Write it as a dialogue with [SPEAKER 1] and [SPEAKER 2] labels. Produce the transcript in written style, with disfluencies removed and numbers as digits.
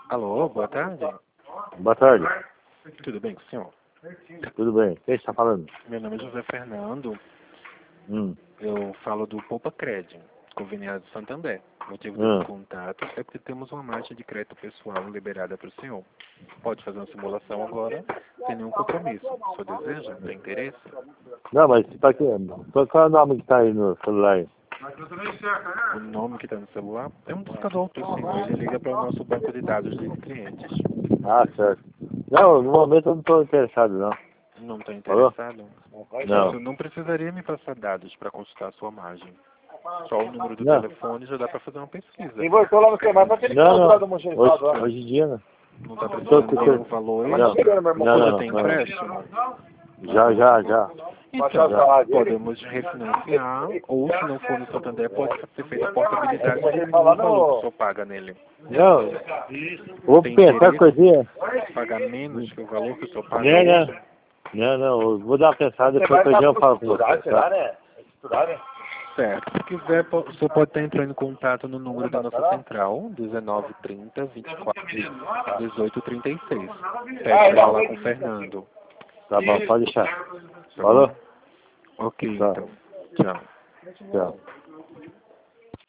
[SPEAKER 1] Alô, boa tarde.
[SPEAKER 2] Boa tarde.
[SPEAKER 1] Tudo bem com o senhor?
[SPEAKER 2] Tudo bem. Quem está falando?
[SPEAKER 1] Meu nome é José Fernando.
[SPEAKER 2] Hum.
[SPEAKER 1] Eu falo do Poupa Cred, conveniado de Santander. O motivo desse contato é porque temos uma margem de crédito pessoal liberada para o senhor. Pode fazer uma simulação agora, sem nenhum compromisso. O senhor deseja? Tem interesse?
[SPEAKER 2] Não, mas tá aqui. Qual é o nome que está aí no celular?
[SPEAKER 1] O nome que está no celular é um buscador para o senhor. Ele liga para o nosso banco de dados de clientes.
[SPEAKER 2] Ah, certo. Não, no momento eu não estou interessado, não.
[SPEAKER 1] Não está
[SPEAKER 2] Falou?
[SPEAKER 1] interessado?
[SPEAKER 2] Não.
[SPEAKER 1] Você não precisaria me passar dados para consultar a sua margem. Só o número do
[SPEAKER 2] Não.
[SPEAKER 1] telefone já dá para fazer uma pesquisa.
[SPEAKER 3] E voltou lá no Semar para aquele
[SPEAKER 2] Não,
[SPEAKER 3] do Mochilizado lá.
[SPEAKER 2] hoje em dia, não.
[SPEAKER 1] Não está precisando de nenhum valor
[SPEAKER 2] Não,
[SPEAKER 1] extra?
[SPEAKER 2] não,
[SPEAKER 1] Você já
[SPEAKER 2] não,
[SPEAKER 1] tem
[SPEAKER 2] não.
[SPEAKER 1] empréstimo?
[SPEAKER 2] Já.
[SPEAKER 1] Então, podemos refinanciar, ou se não for no Santander, pode ser feita a portabilidade e diminuir o valor que o senhor paga nele.
[SPEAKER 2] Não, vou
[SPEAKER 1] Tem
[SPEAKER 2] pensar
[SPEAKER 1] interesse
[SPEAKER 2] coisinha.
[SPEAKER 1] em pagar menos que o valor que o senhor paga
[SPEAKER 2] Não,
[SPEAKER 1] hoje?
[SPEAKER 2] não, eu vou dar uma pensada, depois eu falo com você.
[SPEAKER 3] Será,
[SPEAKER 2] Tá?
[SPEAKER 3] né? Estudar, né?
[SPEAKER 1] Certo. Se quiser, o senhor pode estar entrando em contato no número da nossa central, 1930 24 18 36. Pede para falar com o Fernando.
[SPEAKER 2] Tá bom, pode deixar.
[SPEAKER 1] Tá
[SPEAKER 2] Falou?
[SPEAKER 1] bom? Ok,
[SPEAKER 2] Tá.
[SPEAKER 1] então. Tchau.
[SPEAKER 2] Tchau.